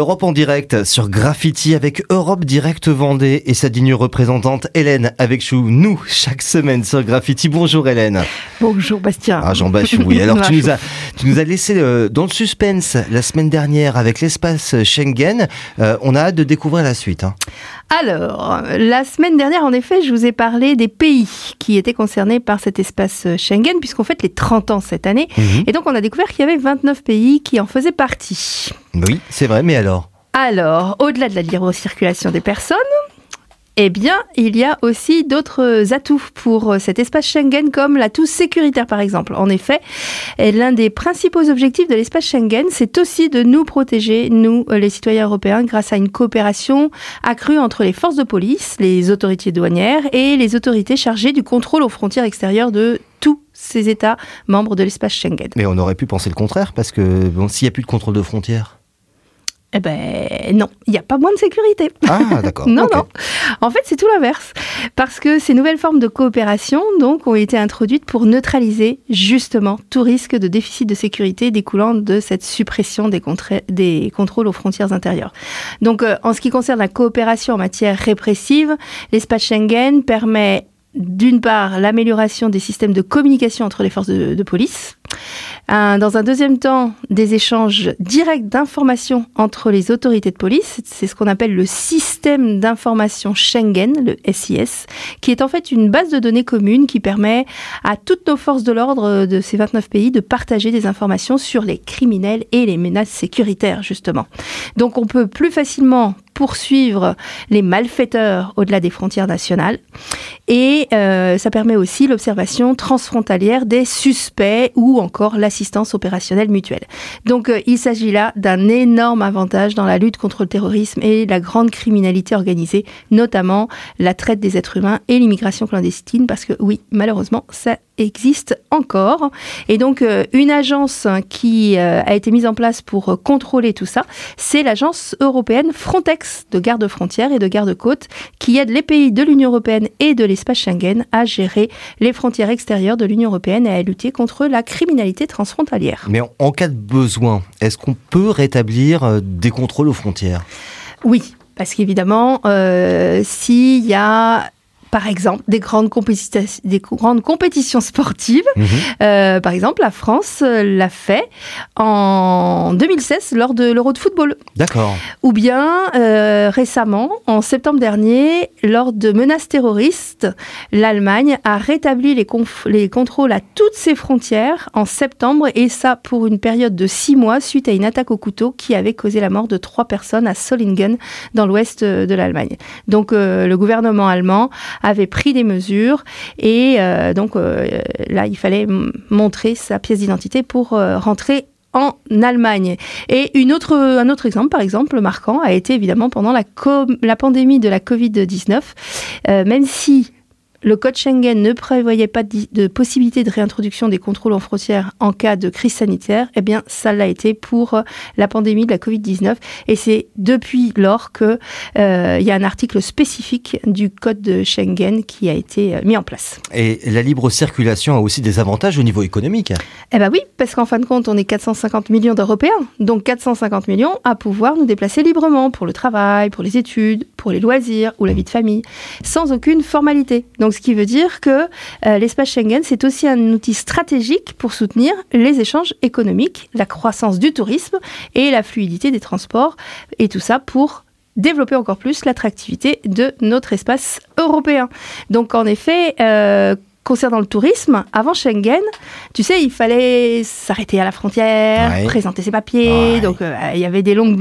L'Europe en direct sur Graffiti avec Europe Direct Vendée et sa digne représentante Hélène avec nous chaque semaine sur Graffiti. Bonjour Hélène. Bonjour Bastien. Ah Jean Bachou, oui. Alors tu nous as laissé dans le suspense la semaine dernière avec l'espace Schengen. On a hâte de découvrir la suite. Alors, la semaine dernière, en effet, je vous ai parlé des pays qui étaient concernés par cet espace Schengen, puisqu'on fête les 30 ans cette année. Et donc, on a découvert qu'il y avait 29 pays qui en faisaient partie. Oui, c'est vrai, mais alors ? Alors, au-delà de la libre circulation des personnes, eh bien, il y a aussi d'autres atouts pour cet espace Schengen, comme l'atout sécuritaire, par exemple. En effet, l'un des principaux objectifs de l'espace Schengen, c'est aussi de nous protéger, nous, les citoyens européens, grâce à une coopération accrue entre les forces de police, les autorités douanières et les autorités chargées du contrôle aux frontières extérieures de tous ces États membres de l'espace Schengen. Mais on aurait pu penser le contraire, parce que s'il n'y a plus de contrôle de frontières... Eh ben non, il n'y a pas moins de sécurité. Ah d'accord. Non, okay. Non. En fait, c'est tout l'inverse. Parce que ces nouvelles formes de coopération donc, ont été introduites pour neutraliser justement tout risque de déficit de sécurité découlant de cette suppression des contrôles aux frontières intérieures. Donc, en ce qui concerne la coopération en matière répressive, l'espace Schengen permet d'une part l'amélioration des systèmes de communication entre les forces de police, dans un deuxième temps, des échanges directs d'informations entre les autorités de police. C'est ce qu'on appelle le système d'information Schengen, le SIS, qui est en fait une base de données commune qui permet à toutes nos forces de l'ordre de ces 29 pays de partager des informations sur les criminels et les menaces sécuritaires, justement. Donc on peut plus facilement poursuivre les malfaiteurs au-delà des frontières nationales. Et ça permet aussi l'observation transfrontalière des suspects ou encore l'assistance opérationnelle mutuelle. Donc il s'agit là d'un énorme avantage dans la lutte contre le terrorisme et la grande criminalité organisée, notamment la traite des êtres humains et l'immigration clandestine, parce que oui, malheureusement, ça existe encore. Et donc, une agence qui a été mise en place pour contrôler tout ça, c'est l'agence européenne Frontex de garde-frontières et de garde-côtes qui aide les pays de l'Union européenne et de l'espace Schengen à gérer les frontières extérieures de l'Union européenne et à lutter contre la criminalité transfrontalière. Mais en cas de besoin, est-ce qu'on peut rétablir des contrôles aux frontières ? Oui, parce qu'évidemment, s'il y a... Par exemple, des grandes compétitions sportives. Par exemple, la France l'a fait en 2016 lors de l'Euro de football. D'accord. Ou bien, récemment, en septembre dernier, lors de menaces terroristes, l'Allemagne a rétabli les contrôles à toutes ses frontières en septembre, et ça pour une période de 6 mois suite à une attaque au couteau qui avait causé la mort de 3 personnes à Solingen, dans l'ouest de l'Allemagne. Donc, le gouvernement allemand avait pris des mesures et là, il fallait montrer sa pièce d'identité pour rentrer en Allemagne. Et un autre exemple, par exemple, marquant, a été évidemment pendant la pandémie de la Covid-19, même si le code Schengen ne prévoyait pas de possibilité de réintroduction des contrôles en frontières en cas de crise sanitaire, eh bien, ça l'a été pour la pandémie de la Covid-19. Et c'est depuis lors qu'il y a un article spécifique du code de Schengen qui a été mis en place. Et la libre circulation a aussi des avantages au niveau économique ? Eh bien oui, parce qu'en fin de compte, on est 450 millions d'Européens, donc 450 millions à pouvoir nous déplacer librement pour le travail, pour les études, pour les loisirs ou la vie de famille, sans aucune formalité. Donc, ce qui veut dire que l'espace Schengen, c'est aussi un outil stratégique pour soutenir les échanges économiques, la croissance du tourisme et la fluidité des transports, et tout ça pour développer encore plus l'attractivité de notre espace européen. Donc, en effet, concernant le tourisme, avant Schengen, tu sais, il fallait s'arrêter à la frontière, présenter ses papiers, donc il y avait des longues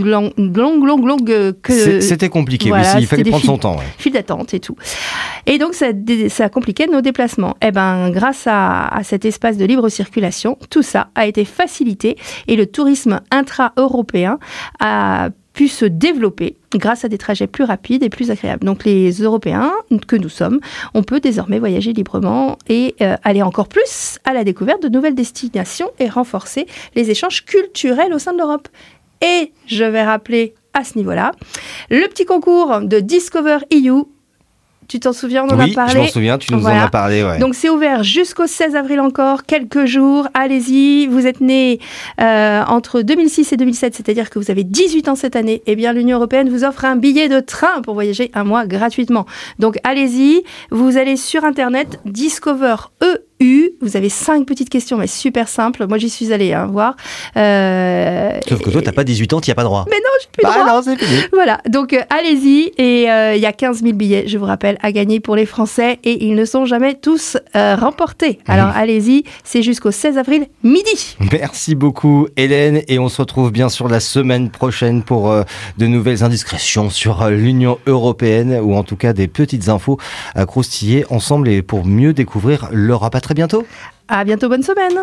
queues. C'était compliqué, voilà, il fallait prendre son temps. Files d'attente et tout. Et donc, ça compliquait nos déplacements. Eh ben, grâce à cet espace de libre circulation, tout ça a été facilité et le tourisme intra-européen a pu se développer grâce à des trajets plus rapides et plus agréables. Donc les Européens que nous sommes, on peut désormais voyager librement et aller encore plus à la découverte de nouvelles destinations et renforcer les échanges culturels au sein de l'Europe. Et je vais rappeler à ce niveau-là le petit concours de Discover EU. Tu t'en souviens, on en a parlé. Oui, je m'en souviens, tu nous en as parlé. Ouais. Donc c'est ouvert jusqu'au 16 avril encore, quelques jours. Allez-y, vous êtes nés entre 2006 et 2007, c'est-à-dire que vous avez 18 ans cette année. Eh bien, l'Union européenne vous offre un billet de train pour voyager un mois gratuitement. Donc allez-y, vous allez sur Internet, Discover vous avez 5 petites questions, mais super simples. Moi, j'y suis allée voir. Sauf que toi, t'as pas 18 ans, t'y as pas droit. Mais non, j'ai plus droit. Ah non, c'est fini. Voilà, donc allez-y. Et il y a 15 000 billets, je vous rappelle, à gagner pour les Français. Et ils ne sont jamais tous remportés. Alors allez-y, c'est jusqu'au 16 avril, midi. Merci beaucoup, Hélène. Et on se retrouve bien sûr la semaine prochaine pour de nouvelles indiscrétions sur l'Union européenne, ou en tout cas des petites infos à croustiller ensemble et pour mieux découvrir l'Europe. À très bientôt. À bientôt, bonne semaine.